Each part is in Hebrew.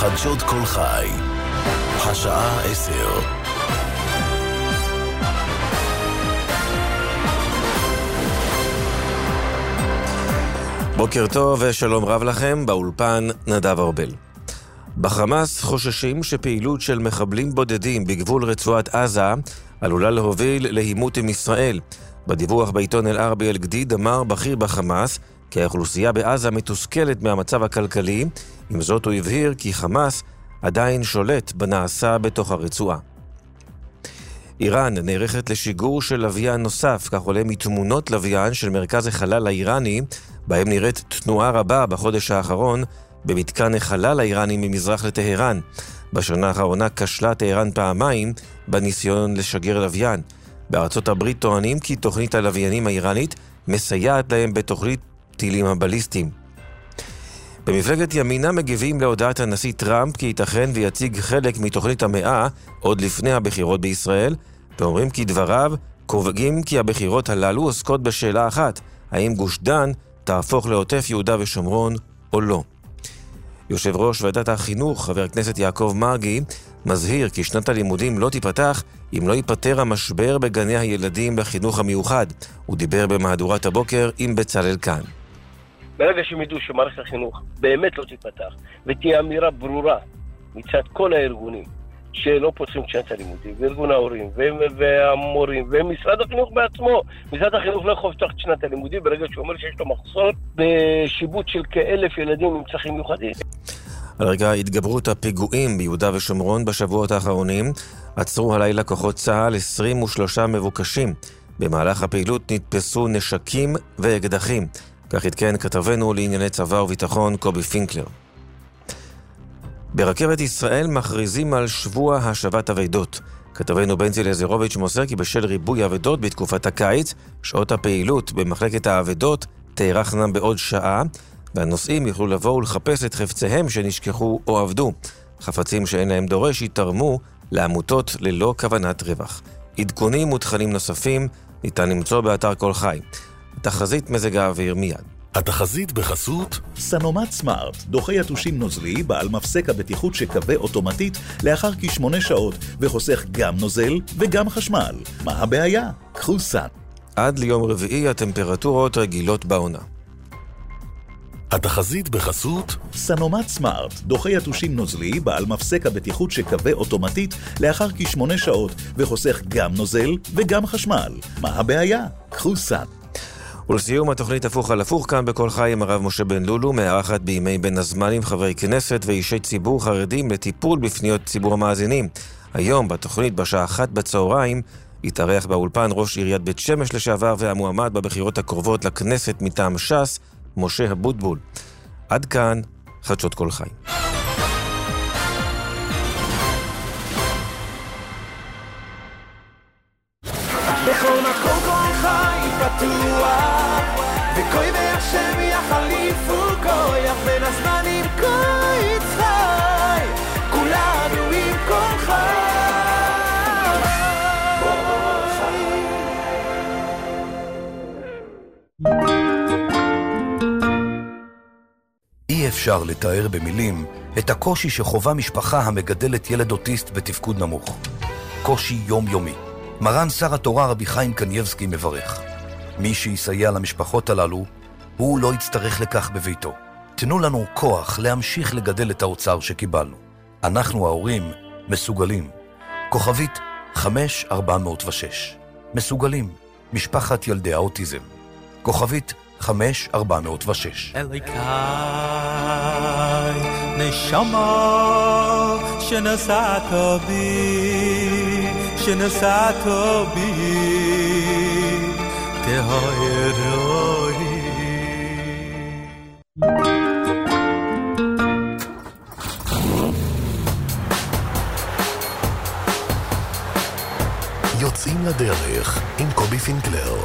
חדשות כל חי. השעה 10. בוקר טוב ושלום רב לכם, באולפן נדב ארבל. בחמאס חוששים שפעילות של מחבלים בודדים בגבול רצועת עזה עלולה להוביל לעימות עם ישראל. בדיווח בעיתון אל-ערבי אל-גדיד אמר בכיר בחמאס כי האוכלוסייה בעזה מתוסכלת מהמצב הכלכלי. עם זאת הוא הבהיר כי חמאס עדיין שולט בנעשה בתוך הרצועה. איראן נערכת לשיגור של לוויין נוסף, כך עולה מתמונות לוויין של מרכז החלל האיראני, בהם נראית תנועה רבה בחודש האחרון במתקן החלל האיראני ממזרח לטהרן. בשנה האחרונה כשלה טהרן פעמיים בניסיון לשגר לוויין. בארצות הברית טוענים כי תוכנית הלוויינים האיראנית מסייעת להם בתוכנית טילים הבליסטיים. במפלגת ימינה מגיבים להודעת הנשיא טראמפ כי ייתכן ויציג חלק מתוכנית המאה עוד לפני הבחירות בישראל, ואומרים כי דבריו קובעים כי הבחירות הללו עוסקות בשאלה אחת, האם גוש דן תהפוך לעוטף יהודה ושומרון או לא. יושב ראש ועדת החינוך, חבר הכנסת יעקב מרגי, מזהיר כי שנת הלימודים לא תיפתח אם לא ייפתר המשבר בגני הילדים בחינוך המיוחד. הוא דיבר במהדורת הבוקר עם בצלאל כאן. ברגע שהם ידעו שמערכת החינוך באמת לא תיפתח, ותהיה אמירה ברורה מצד כל הארגונים שלא פותחים את שנת הלימודים, וארגון ההורים, והמורים, ומשרד החינוך בעצמו, משרד החינוך לא יכול לפתוח את שנת הלימודים ברגע שהוא אומר שיש לו מחסור בשיבוט של כ1,000 ילדים עם צרכים מיוחדים. על רקע התגברות הפיגועים ביהודה ושומרון בשבועות האחרונים, עצרו הלילה כוחות צה"ל 23 מבוקשים. במהלך הפעילות נתפסו נשקים ואקדחים. כך התקן כתבנו לענייני צבא וביטחון קובי פינקלר. ברכבת ישראל מכריזים על שבוע השבת אבדות. כתבנו בנצי לזרוביץ' מוסר כי בשל ריבוי אבדות בתקופת הקיץ, שעות הפעילות במחלקת האבדות תארכנה בעוד שעה, והנוסעים יוכלו לבוא ולחפש את חפציהם שנשכחו או עבדו. חפצים שאין להם דורש יתרמו לעמותות ללא כוונת רווח. עדכונים ותכנים נוספים ניתן למצוא באתר כל חי. תחזית מזג האוויר מיד. התחזית בחסות סנומט סמארט, דוחה יתושים נוזלי בעל מפסק הבטיחות שקווה אוטומטית לאחר כ8 שעות וחוסך גם נוזל וגם חשמל. מה הבעיה? קחו סן. עד ליום רביעי הטמפרטורות רגילות בעונה. התחזית בחסות סנומט סמארט, דוחה יתושים נוזלי בעל מפסק הבטיחות שקווה אוטומטית לאחר כ8 שעות וחוסך גם נוזל וגם חשמל. מה הבעיה? קחו סן. ולסיום התוכנית הפוך על הפוך כאן בכל חי עם הרב משה בן לולו, מארחת בימי בין הזמנים חברי כנסת ואישי ציבור חרדים לטיפול בפניות ציבור המאזינים. היום בתוכנית בשעה 1 בצהריים יתארח באולפן ראש עיריית בית שמש לשעבר והמועמד בבחירות הקרובות לכנסת מטעם ש"ס, משה אבוטבול. עד כאן חדשות כל חי. בכל מקום כל חי פתוח, וכוי והשם יחליפו כוח בין הזמנים כה יצחי, כולנו עם כל חי. אי אפשר לתאר במילים את הקושי שחובה משפחה המגדלת ילד אוטיסט בתפקוד נמוך. קושי יומיומי. מרן שר התורה רבי חיים קנייבסקי מברך. מי שיסייע למשפחות הללו, הוא לא יצטרך לכך בביתו. תנו לנו כוח להמשיך לגדל את האוצר שקיבלנו. אנחנו ההורים מסוגלים. כוכבית 5406. מסוגלים. משפחת ילדי האוטיזם. כוכבית 5406. אליקאי נשמה שנשאת בי, שנשאת בי תהרוי. יוצאים לדרך עם קובי פינקלר.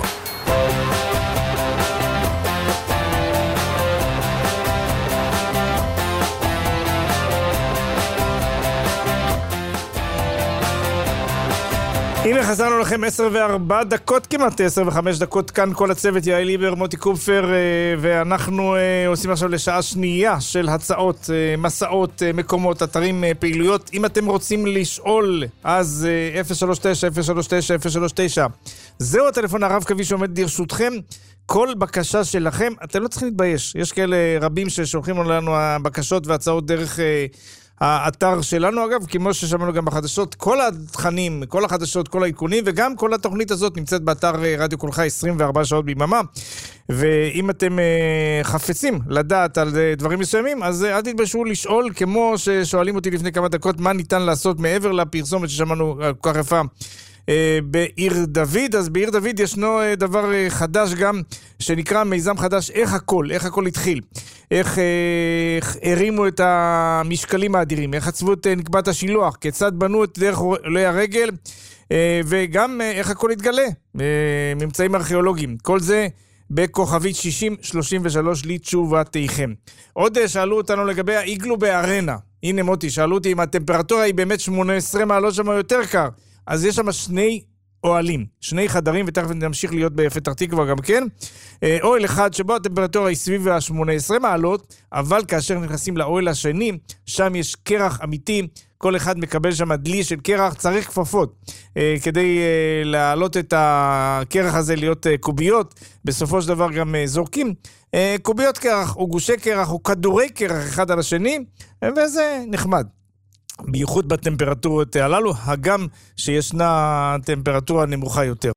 הנה חזרנו לכם 10:04 כמעט 10:05 כאן כל הצוות, יעל ליבר, מוטי קופפר, ואנחנו עושים עכשיו לשעה שנייה של הצעות, מסעות, מקומות, אתרים, פעילויות. אם אתם רוצים לשאול, אז 039-039-039 זהו הטלפון הרב קווי שעומד לרשותכם. כל בקשה שלכם, אתם לא צריכים להתבייש, יש כאלה רבים ששולחים לנו הבקשות והצעות דרך האתר שלנו, אגב, כמו ששמענו גם בחדשות, כל התכנים, כל החדשות, כל העדכונים, וגם כל התוכנית הזאת נמצאת באתר רדיו קולך 24 שעות ביממה, ואם אתם חפצים לדעת על דברים מסוימים, אז אל תתביישו לשאול, כמו ששואלים אותי לפני כמה דקות, מה ניתן לעשות מעבר לפרסומת ששמענו כל כך יפה, בעיר דוד. אז בעיר דוד ישנו דבר חדש גם, שנקרא מיזם חדש, איך הכל התחיל, איך הרימו את המשקלים האדירים, איך עצבו את נקבת השילוח, כיצד בנו את דרך עולי הרגל, וגם איך הכל התגלה, ממצאים ארכיאולוגיים. כל זה בכוכבית 6033 לתשובתיכם. עוד שאלו אותנו לגבי האיגלו בארנה. הנה מוטי, שאלו אותי אם הטמפרטורה היא באמת 18 מעלות שם יותר קר. אז יש שם שני אוהלים, שני חדרים, ותכף נמשיך להיות בפתח תקווה גם כן. אוהל אחד שבו הטמפרטורה היא סביב ה-18 מעלות, אבל כאשר נכנסים לאוהל השני, שם יש קרח אמיתי, כל אחד מקבל שם דלי של קרח, צריך כפפות, כדי להעלות את הקרח הזה להיות קוביות, בסופו של דבר גם זורקים קוביות קרח, או גושי קרח, או כדורי קרח אחד על השני, וזה נחמד. בייחוד בטמפרטורות הללו, הגם שישנה טמפרטורה נמוכה יותר.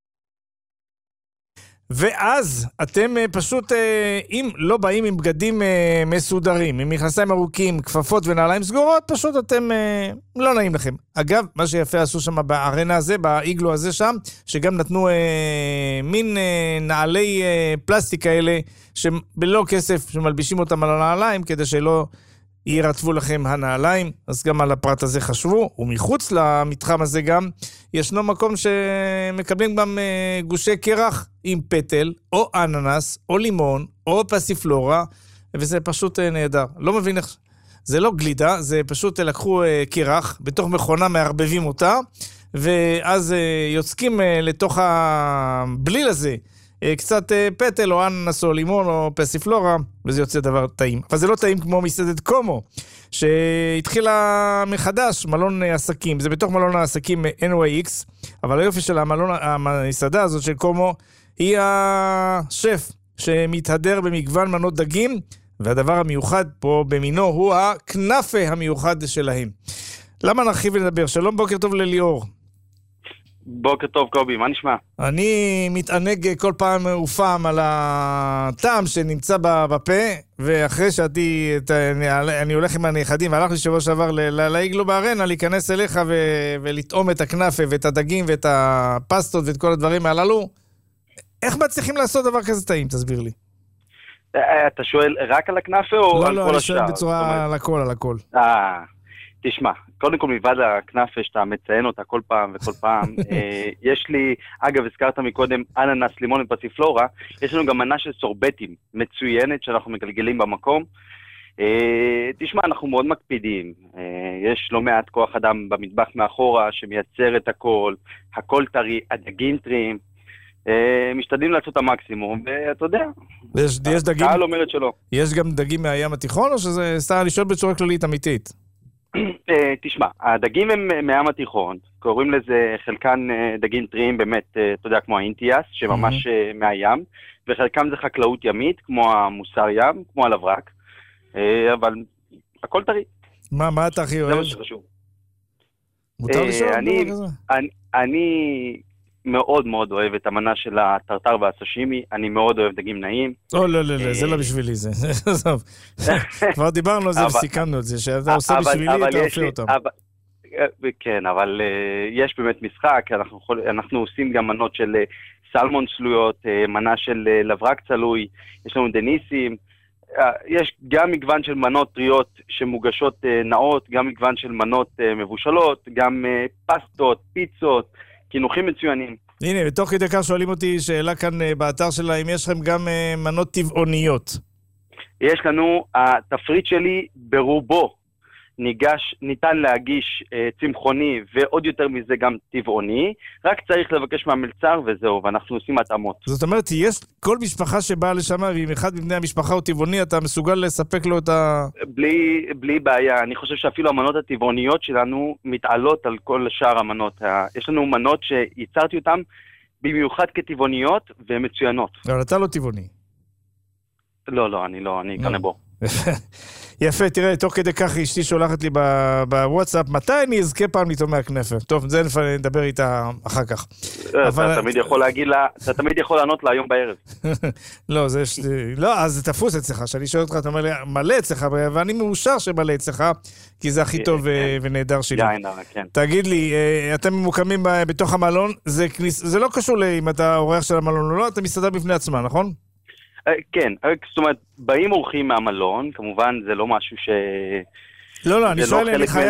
ואז אתם פשוט, אם לא באים עם בגדים מסודרים, עם מכנסיים ארוכים, כפפות ונעליים סגורות, פשוט אתם לא נעים לכם. אגב, מה שיפה עשו שם בארנה הזה, באיגלו הזה שם, שגם נתנו מין נעלי פלסטיק כאלה, שבלא כסף, שמלבישים אותם על הנעליים, כדי שלא ירטבו לכם הנעליים. אז גם על הפרט הזה חשבו, ומחוץ למתחם הזה גם ישנו מקום שמקבלים גם גושי קרח עם פטל, או אננס, או לימון, או פסיפלורה, וזה פשוט נהדר. לא מבין איך, זה לא גלידה, זה פשוט לקחו קרח, בתוך מכונה מערבבים אותה, ואז יוצקים לתוך הבליל הזה, קצת פטל או אננס או לימון או פסיפלורה, וזה יוצא דבר טעים. אבל זה לא טעים כמו מסעדת קומו, שהתחילה מחדש, מלון עסקים. זה בתוך מלון העסקים NYX, אבל היופי של המסעדה הזאת של קומו, היא השף שמתהדר במגוון מנות דגים, והדבר המיוחד פה במינו הוא הכנאפה המיוחד שלהם. למה נרחיב ונדבר? שלום, בוקר טוב לליאור. בוקר טוב קובי, מה נשמע? אני מתענג כל פעם ופעם על הטעם שנמצא בפה, ואחרי אני הולך עם הנכדים, והלכתי שבוע שעבר לאיגלו בארנה, להיכנס אליך ולטעום את הכנאפה ואת הדגים ואת הפסטות ואת כל הדברים הללו. איך מצליחים לעשות דבר כזה טעים? תסביר לי. אתה שואל רק על הכנאפה או על כל השאר? לא, אני שואל בצורה על הכל. תשמע, קודם כל מלבד הכנאפה שאתה מציין אותה כל פעם וכל פעם, יש לי, אגב, הזכרת מקודם אננס, לימון ופסיפלורה, יש לנו גם מנה של סורבטים מצוינת שאנחנו מגלגלים במקום. תשמע, אנחנו מאוד מקפידים, יש לא מעט כוח אדם במטבח מאחורה שמייצר את הכל טרי, הדגים טריים, משתדלים לעשות את המקסימום, ואתה יודע, הקהל אומרת שלא. יש גם דגים מהים התיכון, או שזה סתם לשאול בצורה כללית אמיתית? תשמע, הדגים הם מהים התיכון, קוראים לזה חלקן דגים טריים באמת, אתה יודע, כמו האינטיאס, שממש מהים, וחלקם זה חקלאות ימית, כמו המוסר ים, כמו הלברק, אבל הכל טרי. מה אתה הכי אוהב? זה מה שחשוב. מותר לשאול? אני מאוד מאוד אוהב את המנה של הטרטר והסשימי, אני מאוד אוהב דגים נעים. לא, זה לא בשבילי זה. כבר דיברנו על זה וסיכמנו את זה, שאתה עושה בשבילי, אתה עושה אותם. כן, אבל יש באמת משחק, אנחנו עושים גם מנות של סלמון צלויות, מנה של לברק צלוי, יש לנו דניסים, יש גם מגוון של מנות טריות שמוגשות נאות, גם מגוון של מנות מבושלות, גם פסטות, פיצות, כינוחים מצוינים. הנה, בתוך כדי כך שואלים אותי שאלה כאן באתר שלה, אם יש לכם גם מנות טבעוניות. יש לנו, התפריט שלי ברובו ניתן להגיש צמחוני, ועוד יותר מזה גם טבעוני, רק צריך לבקש מהמלצר וזהו, ואנחנו עושים התאמות. זאת אומרת, יש כל משפחה שבאה לשם, ואם אחד מבני המשפחה הוא טבעוני, אתה מסוגל לספק לו את ה... בלי בעיה, אני חושב שאפילו המנות הטבעוניות שלנו מתעלות על כל שאר המנות. יש לנו מנות שייצרתי אותן במיוחד כטבעוניות ומצוינות. אבל אתה לא טבעוני. לא, אני קנה בו. יפה, תראה, תוך כדי כך אשתי שולחת לי בוואטסאפ, מתי אני אזכה פעם לתומי הכנפר? טוב, זה נדבר איתה אחר כך. אתה תמיד יכול להגיד לה, אתה תמיד יכול לענות לה היום בערב. לא, אז זה תפוס אצלך, שאני שואל אותך, אתה אומר לי, מלא אצלך, ואני מאושר שמלא אצלך, כי זה הכי טוב ונהדר שלי. תגיד לי, אתם ממוקמים בתוך המלון, זה לא קשור אם אתה אורח של המלון או לא, אתה מסתדר בפני עצמה, נכון? כן, זאת אומרת, באים אורחים מהמלון, כמובן זה לא משהו ש... לא, אני שואל,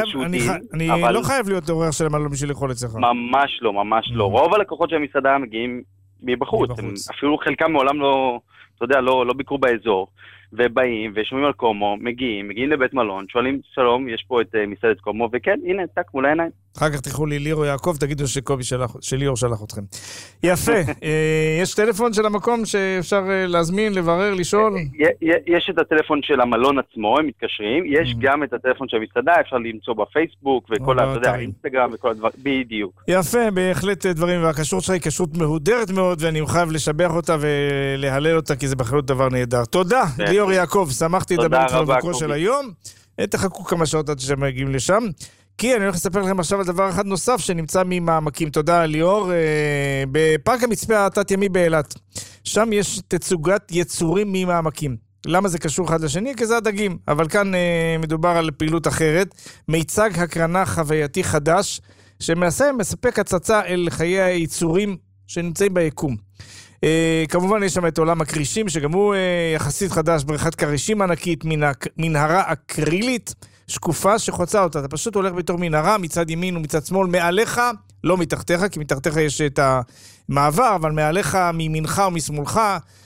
אני לא חייב להיות אורח של המלון בשביל לאכול אצלך. ממש לא. רוב הלקוחות של המסעדה מגיעים מבחוץ. אפילו חלקם מעולם לא, אתה יודע, לא ביקרו באזור, ובאים ושומעים על קומו, מגיעים לבית מלון, שואלים, שלום, יש פה את מסעדת קומו, וכן, הנה, טק מול העיניים. אחר כך תלכו לי ליאור יעקב, תגידו שקובי שליאור שלח אתכם. יפה. יש טלפון של המקום שאפשר להזמין, לברר, לשאול? יש את הטלפון של המלון עצמו, הם מתקשרים, יש גם את הטלפון של המסעדה, אפשר למצוא בפייסבוק, וכל האינסטגרם וכל הדברים, בדיוק. יפה, בהחלט דברים, והקשרות שלה היא קשרות מהודרת מאוד, ואני חייב לשבח אותה ולהלל אותה, כי זה בהחלט דבר נהדר. תודה, ליאור יעקב, שמחתי לדבר איתך בביקור של היום. תחכו כמה שעות עד שמגיעים לשם. כי אני הולך לספר לכם עכשיו על דבר אחד נוסף שנמצא ממעמקים. תודה, ליאור. בפארק המצפה התת-ימי באילת. שם יש תצוגת יצורים ממעמקים. למה זה קשור אחד לשני? כי זה הדגים. אבל כאן מדובר על פעילות אחרת. מיצג הקרנה חווייתי חדש, שמנסה מספק הצצה אל חיי היצורים שנמצאים ביקום. כמובן יש שם את עולם הקרישים, שגם הוא יחסית חדש, בריכת קרישים ענקית, מנהרה אקרילית, שקופה שחוצה אותה. אתה פשוט הולך בתור מנהרה, מצד ימין ומצד שמאל, מעליך, לא מתחתיך, כי מתחתיך יש את המעבר, אבל מעליך, מימינך ומשמאלך,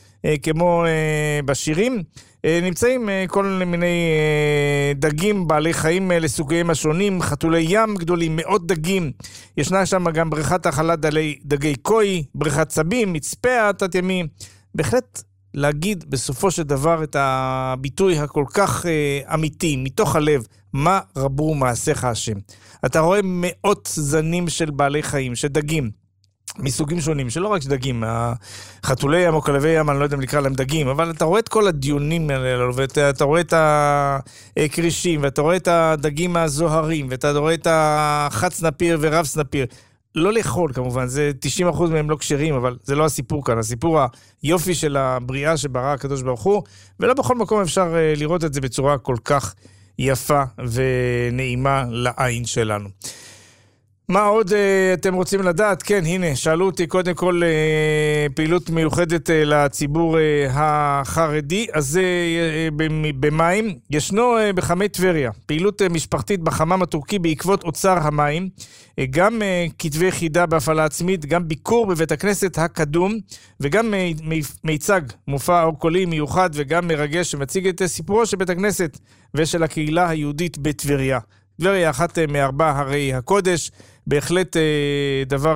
כמו בשירים, נמצאים כל מיני דגים, בעלי חיים לסוגיהם השונים, חתולי ים גדולים, מאות דגים. ישנה שם גם בריכת החלת דגי קוי, בריכת סבים, מצפה התת-ימי. בהחלט להגיד בסופו של דבר את הביטוי הכל כך אמיתי, מתוך הלב, מה רבו מעשיך השם. אתה רואה מאות זנים של בעלי חיים, של דגים, מסוגים שונים, שלא רק דגים, חתולי ים או כלבי ים, אני לא יודע אם לקרוא להם דגים, אבל אתה רואה את כל הדיונים האלה, ואתה רואה את הקרישים, ואתה רואה את הדגים הזוהרים, ואתה רואה את החד סנפיר ורב סנפיר. לא לאכול כמובן, זה 90% מהם לא כשרים, אבל זה לא הסיפור כאן, הסיפור היופי של הבריאה שברא הקדוש ברוך הוא, ולא בכל מקום אפשר לראות את זה בצורה כל כך יפה ונעימה לעין שלנו. מה עוד אתם רוצים לדעת? כן, הנה, שאלו אותי קודם כל פעילות מיוחדת לציבור החרדי, אז זה במים. ישנו בחמי טבריה, פעילות משפחתית בחמם הטורקי בעקבות אוצר המים, גם כתבי חידה בהפעלה עצמית, גם ביקור בבית הכנסת הקדום, וגם מיצג, מופע אורקולי מיוחד וגם מרגש שמציג את סיפורו של בית הכנסת ושל הקהילה היהודית בטבריה. טבריה אחת מארבע הרי הקודש, בהחלט דבר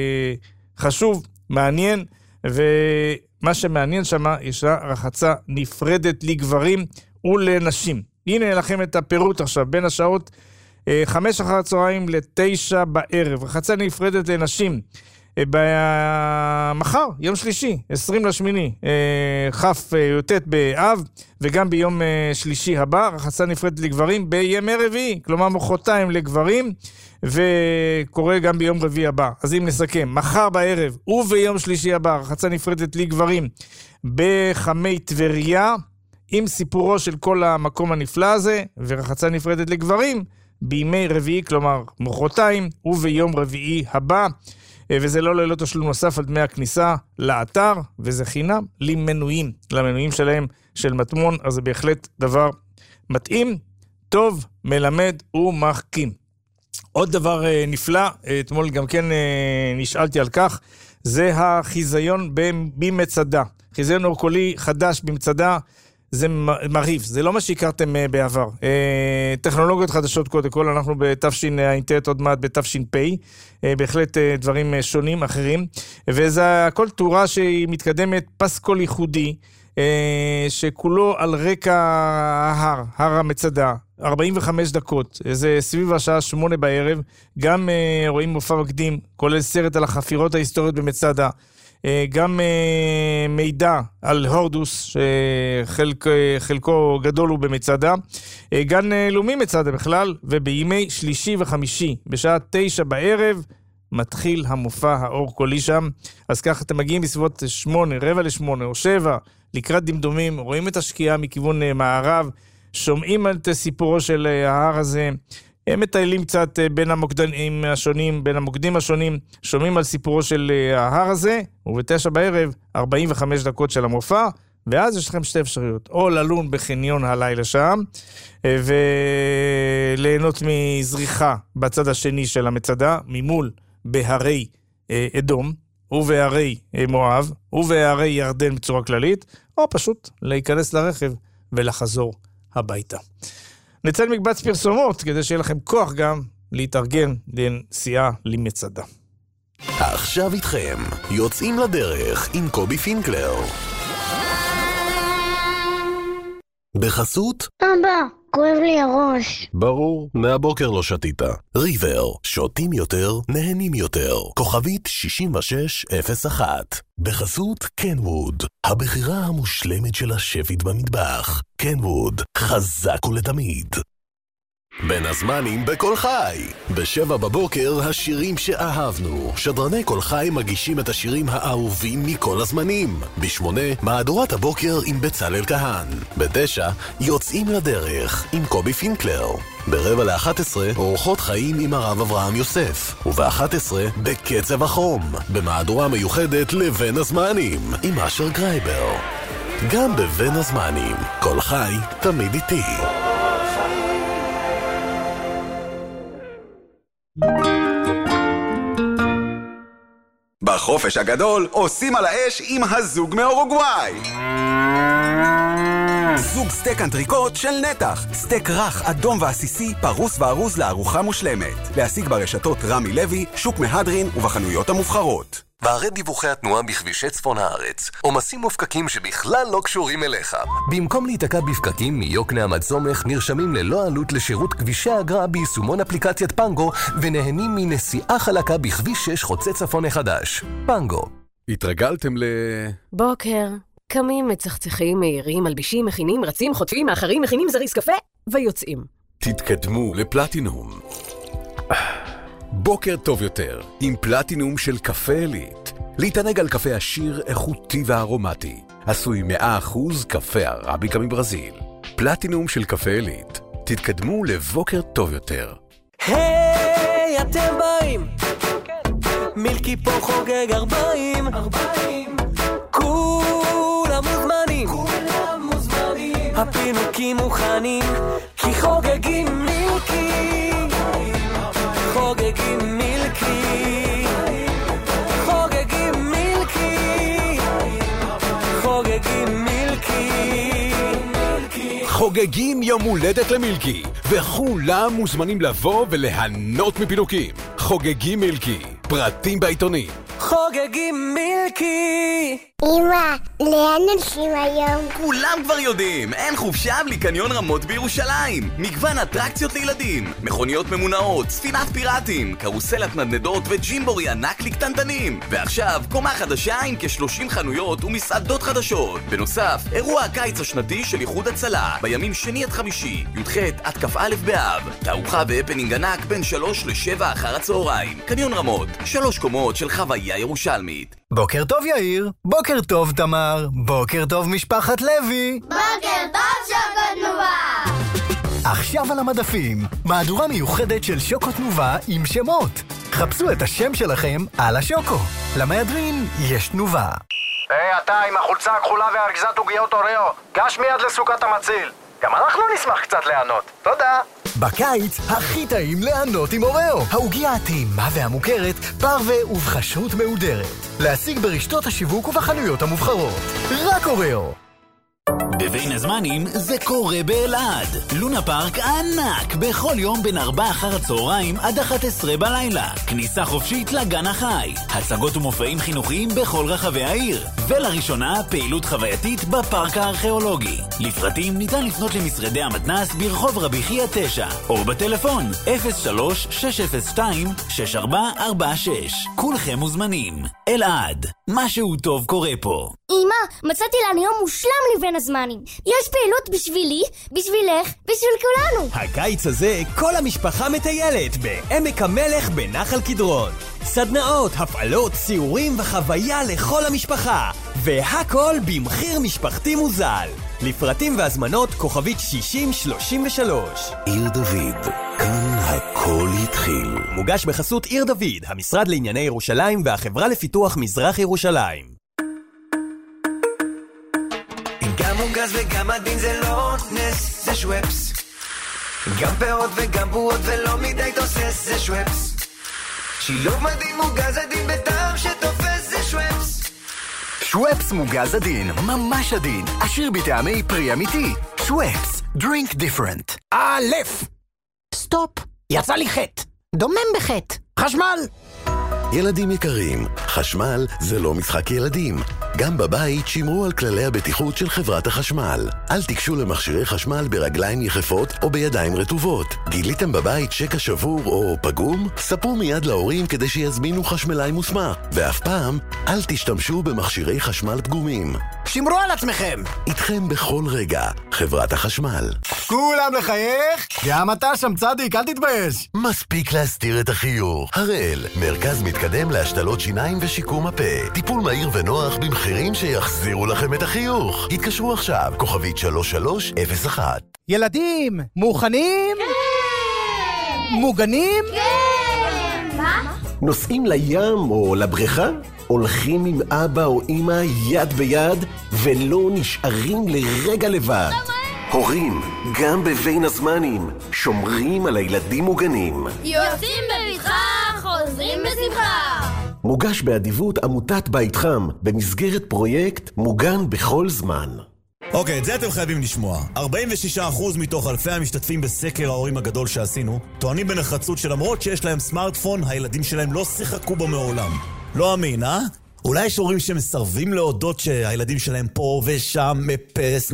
חשוב, מעניין, ומה שמעניין שם, יש רחצה נפרדת לגברים ולנשים. הנה לכם את הפירוט עכשיו, בין השעות 5 אחר הצהריים ל-9 בערב, רחצה נפרדת לנשים. מחר, יום שלישי, 20/8, כ"ט באב, וגם ביום שלישי הבא, רחצה נפרדת לגברים בימי רביעי, כלומר מחרתיים לגברים, וקורה גם ביום רביעי הבא. אז אם נסכם, מחר בערב וביום שלישי הבא, רחצה נפרדת לגברים בחמי טבריה, עם סיפורו של כל המקום הנפלא הזה, ורחצה נפרדת לגברים בימי רביעי, כלומר מחרתיים, וביום רביעי הבא. וזה לא ללא תשלום נוסף על דמי הכניסה לאתר, וזה חינם למנויים, למנויים שלהם של מטמון, אז זה בהחלט דבר מתאים, טוב, מלמד ומחכים. עוד דבר נפלא, אתמול גם כן נשאלתי על כך, זה החיזיון במצדה. חיזיון אורקולי חדש במצדה, זה מריב, זה לא מה שהכרתם בעבר. טכנולוגיות חדשות קודם כל, אנחנו בתשע"ט עוד מעט בתש"פ, בהחלט דברים שונים, אחרים, וזה הכל תאורה שהיא מתקדמת פסקול ייחודי, שכולו על רקע הר המצדה, 45 דקות, זה סביב השעה 8 בערב, גם רואים מופע מקדים, כולל סרט על החפירות ההיסטוריות במצדה, גם מידע על הורדוס, שחלקו גדול הוא במצדה, גן לאומי מצדה בכלל, ובימי שלישי וחמישי, בשעה 9 בערב, מתחיל המופע האור קולי שם. אז ככה אתם מגיעים בסביבות 8, רבע ל8 או 7, לקראת דמדומים, רואים את השקיעה מכיוון מערב, שומעים את סיפורו של ההר הזה, הם מטיילים קצת בין המוקדים השונים, שומעים על סיפורו של ההר הזה, וב9 בערב, 45 דקות של המופע, ואז יש לכם שתי אפשרויות, או ללון בחניון הלילה שם, וליהנות מזריחה בצד השני של המצדה, ממול בהרי אדום, ובהרי מואב, ובהרי ירדן בצורה כללית, או פשוט להיכנס לרכב ולחזור הביתה. נצא למקבץ פרסומות, כדי שיהיה לכם כוח גם להתארגן לנסיעה למצדה. עכשיו איתכם, יוצאים לדרך עם קובי פינקלר. בחסות? אבא, כואב לי הראש. ברור, מהבוקר לא שתית. ריבר, שותים יותר, נהנים יותר. כוכבית 6601. בחסות קנווד, הבחירה המושלמת של השפית במטבח. קנווד, חזק ולתמיד. בין הזמנים בכל חי. ב7 בבוקר השירים שאהבנו. שדרני כל חי מגישים את השירים האהובים מכל הזמנים. ב8 מהדורת הבוקר עם בצלאל כהן. ב9 יוצאים לדרך עם קובי פינקלר. ב10:45 אורחות חיים עם הרב אברהם יוסף. וב11 בקצב החום. במהדורה מיוחדת לבין הזמנים עם אשר גרייבר. גם בבין הזמנים כל חי תמיד איתי. בחופש הגדול עושים על האש עם הזוג מאורוגוואי. זוג סטייק אנטריקוט של נתח. סטייק רך, אדום ועסיסי, פרוס וארוז לארוחה מושלמת. להשיג ברשתות רמי לוי, שוק מהדרין ובחנויות המובחרות. וערי דיווחי התנועה בכבישי צפון הארץ, עומסים ופקקים שבכלל לא קשורים אליך. במקום להיתקע בפקקים מיוקנעם עד סומך, נרשמים ללא עלות לשירות כבישי האגרה ביישומון אפליקציית פנגו, ונהנים מנסיעה חלקה בכביש 6 חוצה צפון החדש. פנגו. התרגלתם בוקר. קמים, מצחצחים, מהירים, מלבישים, מכינים, רצים, חוטפים, מאחרים, מכינים זריס קפה, ויוצאים. תתקדמו לפלטינום. בוקר טוב יותר, עם פלטינום של קפה אלית. להתענג על קפה עשיר, איכותי וארומטי. עשוי 100% קפה ערביקה מברזיל. פלטינום של קפה אלית. תתקדמו לבוקר טוב יותר. היי, אתם באים. מילקי פה חוגג 40. כולם מוזמנים. הפינוקים מוכנים, כי חוגגים מילקי. חוגגים מילקי. חוגגים מילקי. חוגגים מילקי. חוגגים יום הולדת למילקי, וכולם מוזמנים לבוא וליהנות מפינוקים. חוגגים מילקי, פרטים בעיתונים. חוגגים מילקי. אמא, לאן נוסעים היום? כולם כבר יודעים, אין חופשה בלי קניון רמות בירושלים. מגוון אטרקציות לילדים, מכוניות ממונעות, ספינת פיראטים, קרוסלת נדנדות וג'ימבורי ענק לקטנטנים. ועכשיו, קומה חדשה עם כ30 חנויות ומסעדות חדשות. בנוסף, אירוע הקיץ השנתי של איחוד הצלה, בימים שני עד חמישי, י"ח עד כ"א באב. תערוכה והפנינג ענק בין 3 ל-7 אחר הצהריים. קניון רמות, 3 קומות של חוויה ירושלמית. בוקר טוב יאיר, בוקר טוב תמר, בוקר טוב משפחת לוי. בוקר טוב שוקו תנובה. עכשיו על המדפים, מהדורה מיוחדת של שוקו תנובה עם שמות. חפשו את השם שלכם על השוקו. למהדרין יש תנובה. היי, אתה עם החולצה הכחולה והארגזת עוגיות אוריו, גש מיד לסוכת המציל. גם אנחנו נשמח קצת ליהנות. תודה. בקיץ הכי טעים ליהנות עם אוריו. העוגיה הטעימה והמוכרת, פרווה ובחשרות מהודרת. להשיג ברשתות השיווק ובחנויות המובחרות. רק אוריו. בבין הזמנים זה קורה באלעד. לונה פארק ענק בכל יום בין 4 אחר הצהריים עד 11 בלילה. כניסה חופשית לגן החי. הצגות ומופעים חינוכיים בכל רחבי העיר. ולראשונה פעילות חווייתית בפארק הארכיאולוגי. לפרטים ניתן לפנות למשרדי המתנ"ס ברחוב רבי חייא 9 או בטלפון 03-602-6446. כולכם מוזמנים. אלעד, משהו טוב קורה פה. אמא, מצאתי לנו יום מושלם לבין הזמנים. יש פעילות בשבילי, בשבילך, בשביל כולנו. הקיץ הזה כל המשפחה מטיילת בעמק המלך בנחל קדרון. סדנאות, הפעלות, סיורים וחוויה לכל המשפחה. והכל במחיר משפחתי מוזל. לפרטים והזמנות כוכבית 6033. עיר דוד, כאן הכל התחיל. מוגש בחסות עיר דוד, המשרד לענייני ירושלים והחברה לפיתוח מזרח ירושלים. גם מוגז וגם עדין זה לא נס, זה שוואפס. גם פירות וגם בועות ולא מדי תוסס, זה שוואפס. שילוב מדהים מוגז עדין בטעם שתופס, זה שוואפס. שוואפס מוגז עדין, ממש עדין, עשיר בטעמי פרי אמיתי. שוואפס, drink different. א', סטופ, יצא לי חטא. דומם בחטא. חשמל. ילדים יקרים, חשמל זה לא משחק ילדים. גם בבית שמרו על כללי הבטיחות של חברת החשמל. אל תיגשו למכשירי חשמל ברגליים יחפות או בידיים רטובות. גיליתם בבית שקע שבור או פגום? ספרו מיד להורים כדי שיזמינו חשמלאי מוסמך. ואף פעם, אל תשתמשו במכשירי חשמל פגומים. שמרו על עצמכם. איתכם בכל רגע, חברת החשמל. כולם לחייך? גם אתה שם צדיק, אל תתבייש. מספיק להסתיר את החיוך. הראל, מרכז מתקדם להשתלות שיניים ושיקום הפה. טיפול מהיר ונוח במחירים שיחזירו לכם את החיוך. התקשרו עכשיו, כוכבית 3301. ילדים, מוכנים? כן! מוגנים? כן! מה? נוסעים לים או לבריכה? הולכים עם אבא או אמא יד ביד ולא נשארים לרגע לבד. הורים, גם בבין הזמנים, שומרים על הילדים מוגנים. יוצאים בבטחה, חוזרים בשמחה. מוגש באדיבות עמותת בית חם, במסגרת פרויקט מוגן בכל זמן. אוקיי, את זה אתם חייבים לשמוע. 46% מתוך אלפי המשתתפים בסקר ההורים הגדול שעשינו, טוענים בנחרצות שלמרות שיש להם סמארטפון, הילדים שלהם לא שיחקו בו מעולם. לא אמין, אה? אולי יש הורים שמסרבים להודות שהילדים שלהם פה ושם מפס...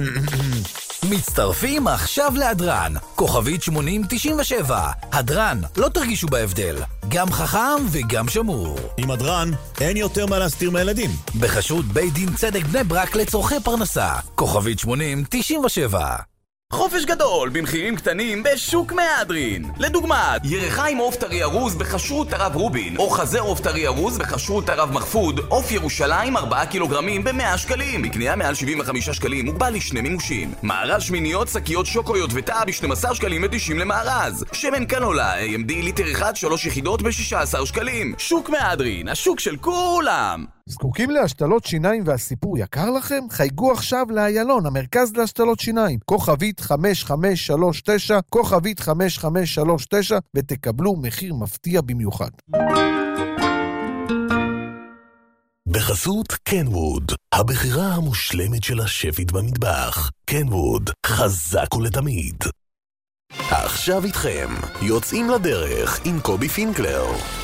מצטרפים עכשיו להדרן, כוכבית 8097. הדרן, לא תרגישו בהבדל, גם חכם וגם שמור. עם הדרן, אין יותר מה להסתיר מהילדים. בחסות בית דין צדק בני ברק לצורכי פרנסה, כוכבית 8097. חופש גדול במחירים קטנים בשוק מהדרין. לדוגמה, ירחיים עוף טרי ארוז בכשרות הרב רובין, או חזר עוף טרי ארוז בכשרות הרב מחפוד, עוף ירושלים 4 קילוגרמים ב100 שקלים. בקנייה מעל 75 שקלים מוגבל לשני מימושים. מארז שמיניות, שקיות שוקויות ותא ב12 שקלים ו90 למארז. שמן קנולה AMD ליטר 1 3 יחידות ב16 שקלים. שוק מהדרין, השוק של כולם. זקוקים להשתלות שיניים והסיפור יקר לכם? חייגו עכשיו לאיילון, המרכז להשתלות שיניים. כוכבית 5539, כוכבית 5539, ותקבלו מחיר מפתיע במיוחד. בחסות קנווד, הבחירה המושלמת של השפית במטבח. קנווד, חזק ולתמיד. עכשיו איתכם, יוצאים לדרך עם קובי פינקלר.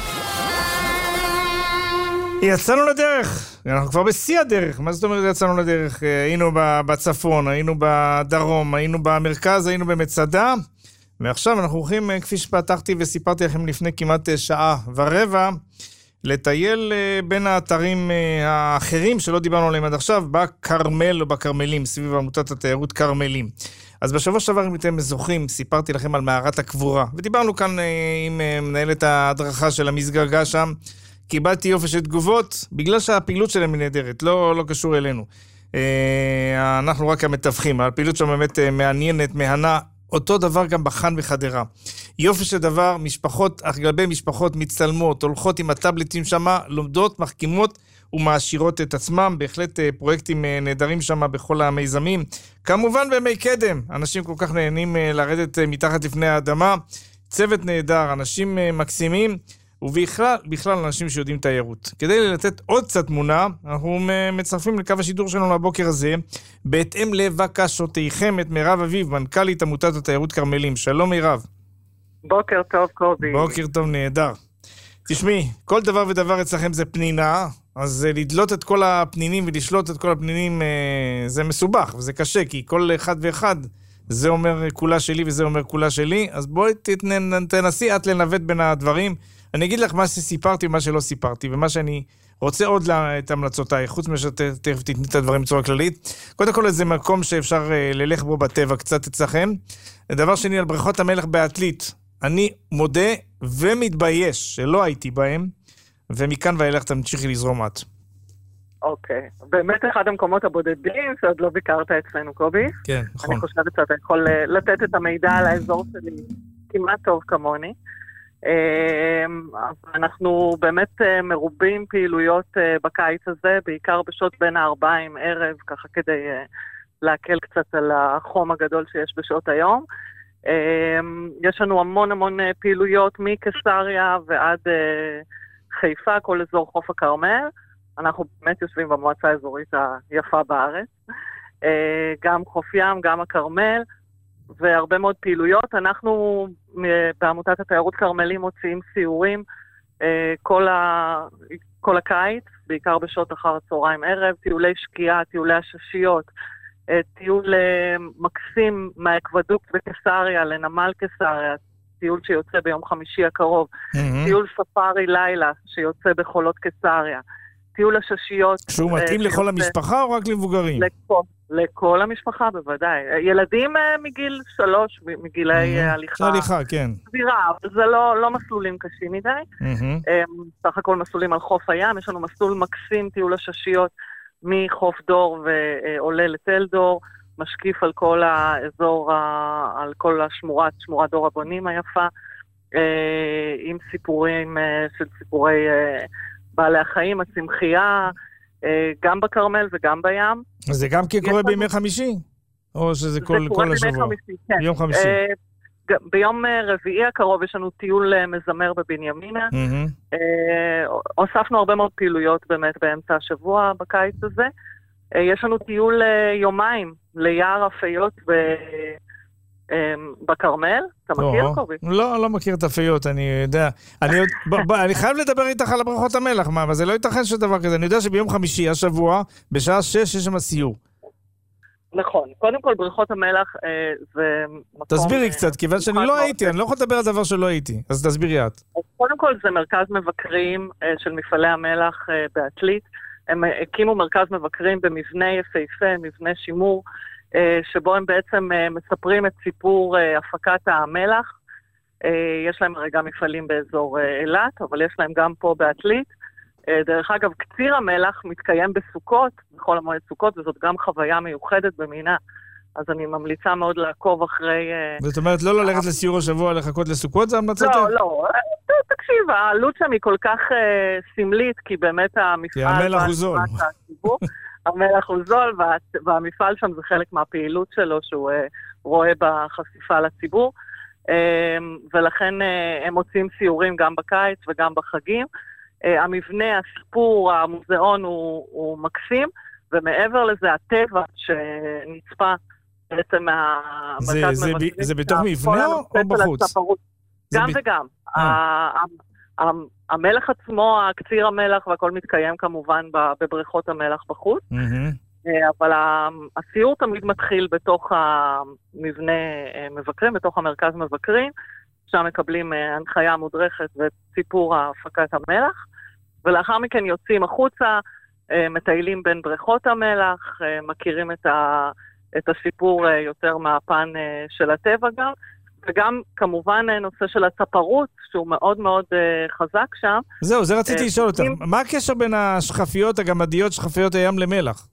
יצאנו לדרך, אנחנו כבר בשיא הדרך. מה זאת אומרת יצאנו לדרך? היינו בצפון, היינו בדרום, היינו במרכז, היינו במצדה, ועכשיו אנחנו הולכים, כפי שפתחתי וסיפרתי לכם לפני כמעט שעה ורבע, לטייל בין האתרים האחרים שלא דיברנו עליהם עד עכשיו, בקרמל או בקרמלים, סביב עמותת התיירות קרמלים. אז בשבוע שעבר, אם אתם זוכרים, סיפרתי לכם על מערת הקבורה, ודיברנו כאן עם מנהלת ההדרכה של המסגרגה שם. קיבלתי יופי של תגובות, בגלל שהפעילות שלהם היא נהדרת, לא קשור אלינו. אנחנו רק המתווכים, הפעילות שם באמת מעניינת, מהנה, אותו דבר גם בחן וחדרה. יופי של דבר, משפחות, על גבי משפחות מצטלמות, הולכות עם הטאבלטים שם, לומדות, מחכימות ומעשירות את עצמם, בהחלט פרויקטים נהדרים שם בכל המיזמים. כמובן במי קדם, אנשים כל כך נהנים לרדת מתחת לפני האדמה, צוות נהדר, אנשים מקסימים, ובכלל אנשים שיודעים תיירות. כדי לתת עוד קצת תמונה, אנחנו מצרפים לקו השידור שלנו לבוקר הזה, בהתאם לבקשותיכם את מירב אביב, מנכ"לית עמותת התיירות כרמלים. שלום מירב. בוקר טוב קובי. בוקר טוב, נהדר. תשמעי, כל דבר ודבר אצלכם זה פנינה, אז לדלות את כל הפנינים ולשלוט את כל הפנינים זה מסובך, וזה קשה, כי כל אחד ואחד זה אומר כולה שלי וזה אומר כולה שלי, אז בואי תנסי את לנווט בין הדברים. אני אגיד לך מה שסיפרתי ומה שלא סיפרתי, ומה שאני רוצה עוד את המלצותיי, חוץ משתכף תתני את הדברים בצורה כללית. קודם כל, זה מקום שאפשר ללך בו בטבע קצת אצלכם. דבר שני, על בריכות המלח בעתלית. אני מודה ומתבייש שלא הייתי בהם, ומכאן ואילך תמשיכי לזרום את. אוקיי. באמת אחד המקומות הבודדים שעוד לא ביקרת אצלנו, קובי. כן, נכון. אני חושבת שאתה יכול לתת את המידע על האזור שלי כמעט טוב כמוני. אנחנו באמת מרובים פעילויות בקיץ הזה, בעיקר בשעות בין 4 ערב, ככה כדי להקל קצת על החום הגדול שיש בשעות היום. יש לנו המון פעילויות מקיסריה ועד חיפה, כל אזור חוף הכרמל. אנחנו באמת יושבים במועצה האזורית היפה בארץ. גם חוף ים, גם הכרמל, והרבה מאוד פעילויות. אנחנו בעמותת התיירות כרמלים מוציאים סיורים כל הקיץ, בעיקר בשעות אחר הצהריים ערב, טיולי שקיעה, טיולי הששיות, טיול מקסים מהאקוודוקט בקיסריה לנמל קיסריה, טיול שיוצא ביום חמישי הקרוב, טיול ספארי לילה שיוצא בחולות קיסריה, טיול הששיות. שהוא מתאים לכל המשפחה או רק למבוגרים? לכל המשפחה בוודאי. ילדים מגיל 3, מגילי הליכה. הליכה, כן. סבירה, אבל זה לא מסלולים קשים מדי. סך הכל מסלולים על חוף הים, יש לנו מסלול מקסים, טיול הששיות, מחוף דור ועולה לתל דור, משקיף על כל האזור, על כל שמורת דור הבונים היפה, עם סיפורים של סיפורי בעלי החיים, הצמחייה, גם בכרמל וגם בים. זה גם קורה בימי חמישי? או שזה כל השבוע? כן. ביום חמישי. ביום רביעי הקרוב יש לנו טיול מזמר בבנימינה. הוספנו הרבה מאוד פעילויות באמת באמצע השבוע בקיץ הזה. יש לנו טיול יומיים ליער הפיות בכרמל. אתה מכיר, קובי? לא מכיר את הפיות, אני יודע. אני חייב לדבר איתך על בריכות המלח, אבל זה לא ייתכן שדבר כזה. אני יודע שביום חמישי השבוע, בשעה 6 יש שם סיור. נכון. קודם כל, בריכות המלח זה מקום... תסבירי קצת, כיוון שאני לא הייתי, אני לא יכול לדבר על דבר שלא הייתי, אז תסבירי את. קודם כל, זה מרכז מבקרים של מפעלי המלח בעתלית. הם הקימו מרכז מבקרים במבנה יפהפה, מבנה שימור, שבו הם בעצם מספרים את סיפור הפקת המלח. יש להם הרי גם מפעלים באזור אילת, אבל יש להם גם פה בעתלית. דרך אגב, קציר המלח מתקיים בסוכות, בכל המועד סוכות, וזאת גם חוויה מיוחדת במינה. אז אני ממליצה מאוד לעקוב אחרי... זאת אומרת, לא ללכת לסיור השבוע, לחכות לסוכות, זה המלצת? לא. תקשיב, העלות שם היא כל כך סמלית, כי באמת המפעל... כי המלח הוא זול. המלח הוא זול, והמפעל שם זה חלק מהפעילות שלו, שהוא רואה בחשיפה לציבור, ולכן הם מוצאים סיורים גם בקיץ וגם בחגים. המבנה, הסיפור, המוזיאון הוא מקסים, ומעבר לזה הטבע שנצפה בעצם מהמרכז מבקרים. זה בתוך מבנה או בחוץ? גם וגם. המלח עצמו, קציר המלח והכל מתקיים כמובן בבריכות המלח בחוץ, אבל הסיור תמיד מתחיל בתוך המבנה מבקרים, בתוך המרכז מבקרים, שם מקבלים הנחיה מודרכת וסיפור הפקת המלח, ולאחר מכן יוצאים החוצה, מטיילים בין בריכות המלח, מכירים את הסיפור יותר מהפן של הטבע גם, וגם כמובן נושא של הצפרות, שהוא מאוד מאוד חזק שם. זהו, זה רציתי לשאול אותם. מה הקשר בין השכפיות, הגמדיות, שכפיות הים למלח?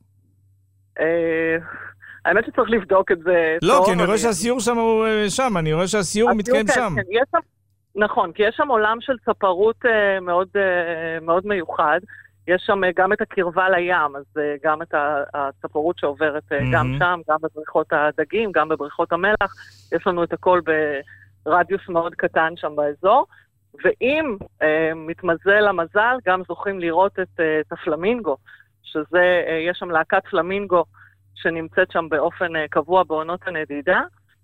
האמת שצריך לבדוק את זה. לא, כי אני רואה שהסיור שם הוא שם, אני רואה שהסיור מתקיים שם. נכון, כי יש שם עולם של צפרות מאוד מיוחד. יש שם גם את הקרבה לים, אז גם את הצפרות שעוברת גם שם, גם בבריכות הדגים, גם בבריכות המלח. יש לנו את הכל ברדיוס מאוד קטן שם באזור. ואם מתמזל המזל, גם זוכים לראות את הפלמינגו, שזה, יש שם להקת פלמינגו שנמצאת שם באופן קבוע בעונות הנדידה.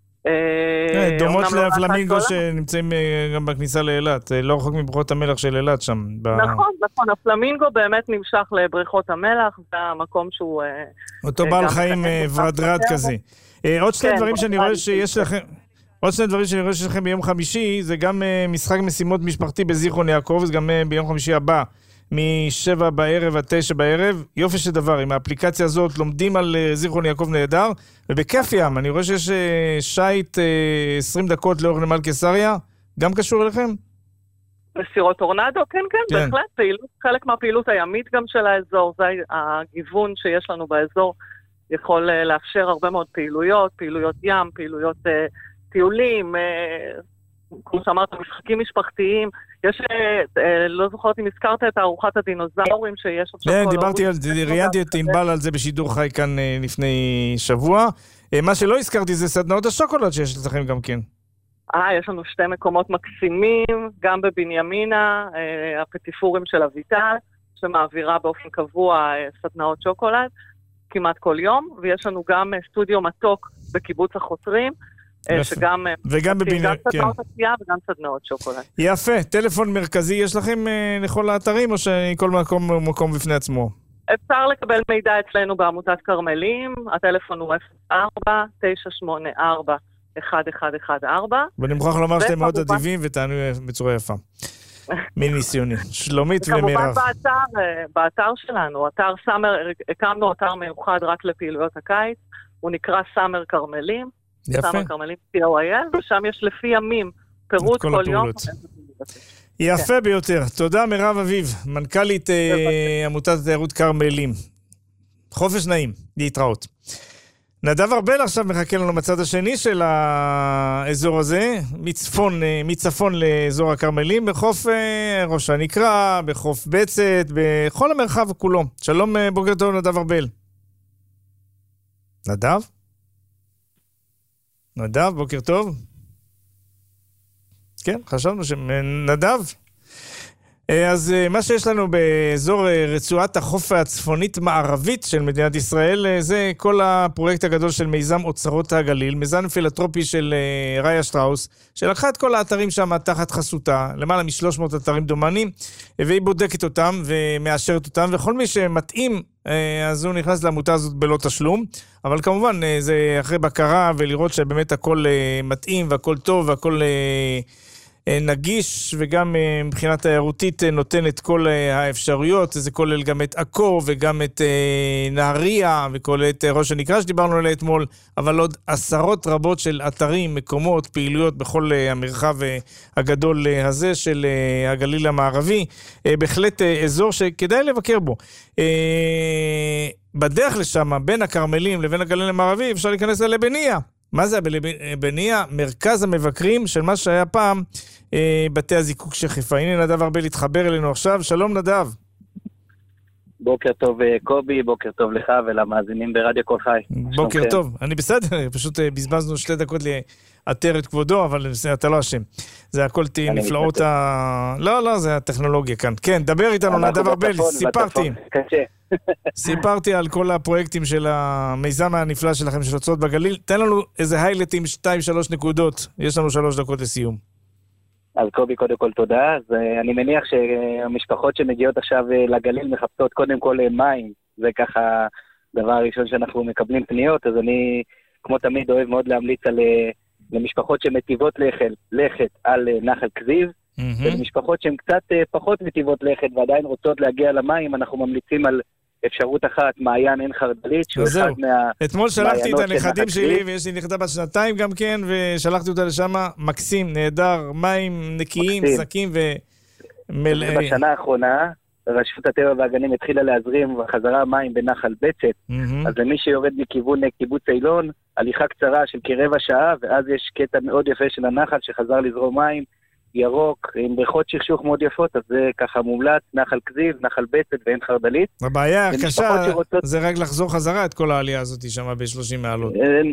דומות לפלמינגו שנמצאים גם בכניסה לאילת, לא רחוק מבריכות המלח של אילת שם. נכון, הפלמינגו באמת נמשך לבריכות המלח, זה המקום שהוא... אותו בעל חיים ורדרד כזה. עוד שני דברים שאני רואה שיש לכם ביום חמישי, זה גם משחק משימות משפחתי בזיכרון יעקב, זה גם ביום חמישי הבא, מ-7 בערב עד 9 בערב. יופי של דבר, עם האפליקציה הזאת לומדים על זיכרון יעקב נהדר, ובכיף ים, אני רואה שיש שייט 20 דקות לאורך נמל קיסריה, גם קשור אליכם? בסירות טורנדו, כן, בהחלט, חלק מהפעילות הימית גם של האזור, זה הגיוון שיש לנו באזור, יכול לאפשר הרבה מאוד פעילויות ים, פעילויות טיולים, כמו שאמרת, משחקים משפחתיים, יש, לא זוכרת אם הזכרת את ארוחת הדינוזאורים שיש עכשיו... דיברתי על זה, ראיינתי את ענבל על זה בשידור חי כאן לפני שבוע. מה שלא הזכרתי זה סדנאות השוקולד שיש לכם גם כן. יש לנו 2 מקומות מקסימים, גם בבנימינה, הפטיפורים של אביטל, שמעבירה באופן קבוע סדנאות שוקולד, כמעט כל יום, ויש לנו גם סטודיו מתוק בקיבוץ החותרים, שגם סדנאות עשייה וגם סדנאות שוקולד. יפה, טלפון מרכזי יש לכם לכל האתרים, או שכל מקום הוא מקום בפני עצמו? אפשר לקבל מידע אצלנו בעמותת קרמלים, הטלפון הוא 04-984-1114. ואני מוכרח לומר שאתם מאוד אדיבים ותענו בצורה יפה. מניסיוני. שלומית ומירב. כמובן באתר שלנו, הקמנו אתר מיוחד רק לפעילויות הקיץ, הוא נקרא סאמר קרמלים, סאמר קרמלים COIL, ושם יש לפי ימים, פירוט כל יום. יפה ביותר. תודה מירב אביב, מנכ"לית עמותת התיירות קרמלים. חופש נעים, להתראות. נדב ארבל עכשיו מחכה לנו בצד השני של האזור הזה, מצפון לאזור הקרמלים, בחוף ראש הנקרה, בחוף בצת, בכל המרחב כולו. שלום, בוקר טוב נדב ארבל. נדב, בוקר טוב. כן, חשבנו שנדב. אז מה שיש לנו באזור רצועת החוף הצפונית מערבית של מדינת ישראל, זה כל הפרויקט הגדול של מיזם אוצרות הגליל, מיזם פילנתרופי של ראיה שטראוס, שלקחה את כל האתרים שם תחת חסותה, למעלה מ-300 אתרים דומנים, והיא בודקת אותם ומאשרת אותם, וכל מי שמתאים, אז הוא נכנס לעמותה הזאת בלא תשלום, אבל כמובן זה אחרי בקרה ולראות שבאמת הכל מתאים והכל טוב והכל... נגיש, וגם מבחינת תיירותית נותן את כל האפשרויות, זה כולל גם את עכו וגם את נהריה וכולל את ראש הנקרה שדיברנו עליה אתמול, אבל עוד עשרות רבות של אתרים, מקומות, פעילויות בכל המרחב הגדול הזה של הגליל המערבי, בהחלט אזור שכדאי לבקר בו. בדרך לשם, בין הקרמלים לבין הגליל המערבי, אפשר להיכנס לבניה. מה זה בניה? מרכז המבקרים של מה שהיה פעם בתי הזיקוק של חיפה. הנה נדב ארבל להתחבר אלינו עכשיו. שלום נדב. בוקר טוב קובי, בוקר טוב לך ולמאזינים ברדיו כל חי. בוקר טוב, אני בסדר, פשוט בזבזנו 2 דקות לאתר את כבודו, אבל אתה לא אשם. זה הכל נפלאות לא, זה הטכנולוגיה כאן. כן, דבר איתנו נדב ארבל, סיפרתי על כל הפרויקטים של המיזם הנפלא שלכם של הוצאות בגליל. תן לנו איזה היילטים 2-3 נקודות, יש לנו 3 דקות לסיום. אז קובי, קודם כל תודה. אז אני מניח שהמשפחות שמגיעות עכשיו לגליל מחפשות קודם כל מים, זה ככה דבר הראשון שאנחנו מקבלים פניות, אז אני כמו תמיד אוהב מאוד להמליץ למשפחות שמטיבות לכת על נחל כזיב, ולמשפחות שהן קצת פחות מטיבות לכת ועדיין רוצות להגיע למים, אנחנו ממליצים על אפשרות אחת, מעיין עין חרדלית, שהוא אחד אתמול שלחתי את הנכדים שלי, ויש לי נכדה בת 2 גם כן, ושלחתי אותה לשם, מקסים, נהדר, מים נקיים, זקים ומלאים. בשנה האחרונה, רשות הטבע והגנים התחילה להזרים חזרה מים בנחל בצת, אז למי שיורד מכיוון קיבוץ אילון, הליכה קצרה של כרבע שעה, ואז יש קטע מאוד יפה של הנחל שחזר לזרום מים, ירוק, עם בריכות שכשוך מאוד יפות, אז זה ככה מומלץ, נחל כזיב, נחל בצת ועין חרדלית. הבעיה הקשה זה רק לחזור חזרה את כל העלייה הזאת שם ב-30 מעלות.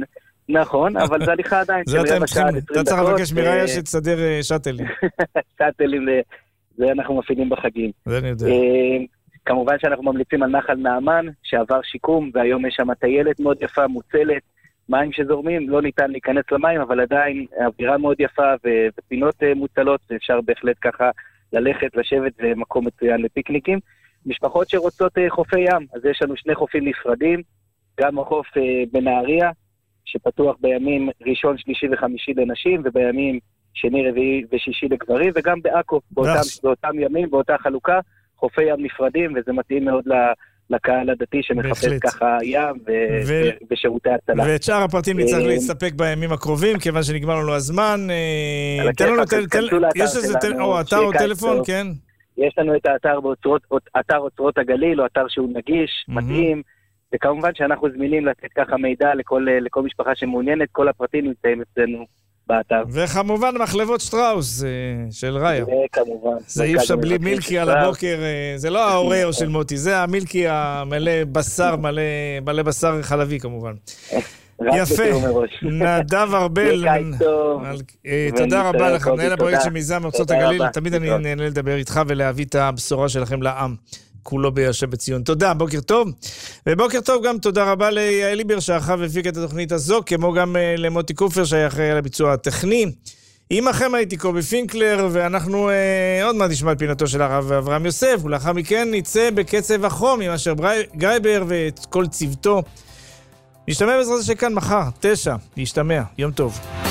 נכון, אבל זה הליכה עדיין של רבע שעה, 20 דקות. אתה צריך לבקש מראיה שתסדר שאטלים. שאטלים, זה אנחנו מפעילים בחגים. זה אני יודע. כמובן שאנחנו ממליצים על נחל נעמן, שעבר שיקום, והיום יש שם טיילת מאוד יפה, מוצלת, מים שזורמים, לא ניתן להיכנס למים, אבל עדיין אווירה מאוד יפה ופינות מוצלות, ואפשר בהחלט ככה ללכת, לשבת, זה מקום מצוין לפיקניקים. משפחות שרוצות חופי ים, אז יש לנו 2 חופים נפרדים, גם החוף בנהריה, שפתוח בימים ראשון, שלישי וחמישי לנשים, ובימים שני, רביעי ושישי לגברים, וגם בעכו, באותם ימים, באותה חלוקה, חופי ים נפרדים, וזה מתאים מאוד לקהל הדתי שמחפש ככה ים ושירותי הצלה. ואת שאר הפרטים נצטרך להסתפק בימים הקרובים, כיוון שנגמר לנו הזמן. יש איזה אתר או טלפון, כן? יש לנו את אתר אוצרות הגליל, או אתר שהוא נגיש, מתאים, וכמובן שאנחנו זמינים לתת ככה מידע לכל משפחה שמעוניינת, כל הפרטים נמצאים אצלנו באתר. וכמובן מחלבות שטראוס של ראיה. זה כמובן. זה אי אפשר בלי מילקי על הבוקר, זה לא האורeo של מוטי, זה המילקי המלא בשר, מלא בשר חלבי כמובן. יפה, נדב ארבל, תודה רבה לך, מנהל הפרויקט של מיזם ארצות הגליל, תמיד אני נהנה לדבר איתך ולהביא את הבשורה שלכם לעם. כולו ביושב בציון. תודה, בוקר טוב. ובוקר טוב גם תודה רבה ליעל ליבר שערכה והפיק את התוכנית הזו, כמו גם למוטי קופר שהיה אחראי על הביצוע הטכני. עמכם הייתי קובי פינקלר, ואנחנו עוד מעט נשמע את פינתו של הרב אברהם יוסף, ולאחר מכן נצא בקצב החום עם אשר גרייבר ואת כל צוותו. נשתמע בעזרת השם כאן מחר, 9, להשתמע. יום טוב.